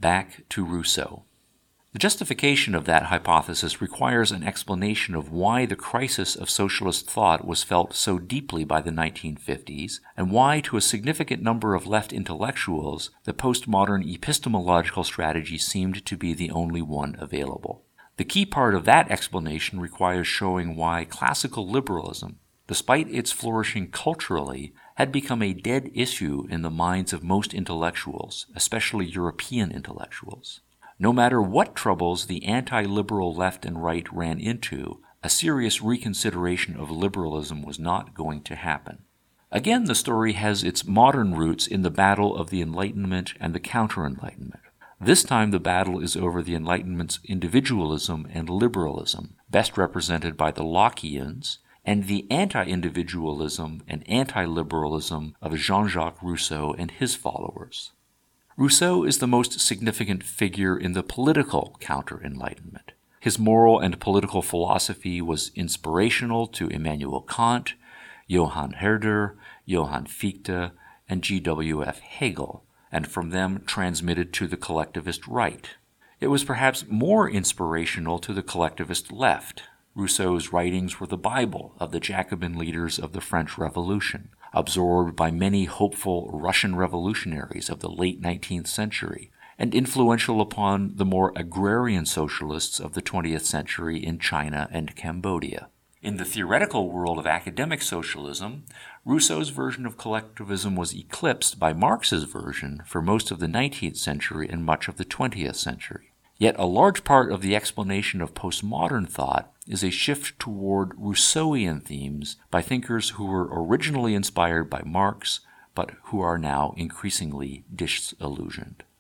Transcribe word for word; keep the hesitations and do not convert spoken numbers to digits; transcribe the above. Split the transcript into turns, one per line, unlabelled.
back to Rousseau. The justification of that hypothesis requires an explanation of why the crisis of socialist thought was felt so deeply by the nineteen fifties, and why, to a significant number of left intellectuals, the postmodern epistemological strategy seemed to be the only one available. The key part of that explanation requires showing why classical liberalism, despite its flourishing culturally, had become a dead issue in the minds of most intellectuals, especially European intellectuals. No matter what troubles the anti-liberal left and right ran into, a serious reconsideration of liberalism was not going to happen. Again, the story has its modern roots in the battle of the Enlightenment and the Counter-Enlightenment. This time the battle is over the Enlightenment's individualism and liberalism, best represented by the Lockeans, and the anti-individualism and anti-liberalism of Jean-Jacques Rousseau and his followers. Rousseau is the most significant figure in the political counter-enlightenment. His moral and political philosophy was inspirational to Immanuel Kant, Johann Herder, Johann Fichte, and G W F Hegel, and from them transmitted to the collectivist right. It was perhaps more inspirational to the collectivist left. Rousseau's writings were the Bible of the Jacobin leaders of the French Revolution, absorbed by many hopeful Russian revolutionaries of the late nineteenth century, and influential upon the more agrarian socialists of the twentieth century in China and Cambodia. In the theoretical world of academic socialism, Rousseau's version of collectivism was eclipsed by Marx's version for most of the nineteenth century and much of the twentieth century. Yet a large part of the explanation of postmodern thought is a shift toward Rousseauian themes by thinkers who were originally inspired by Marx, but who are now increasingly disillusioned.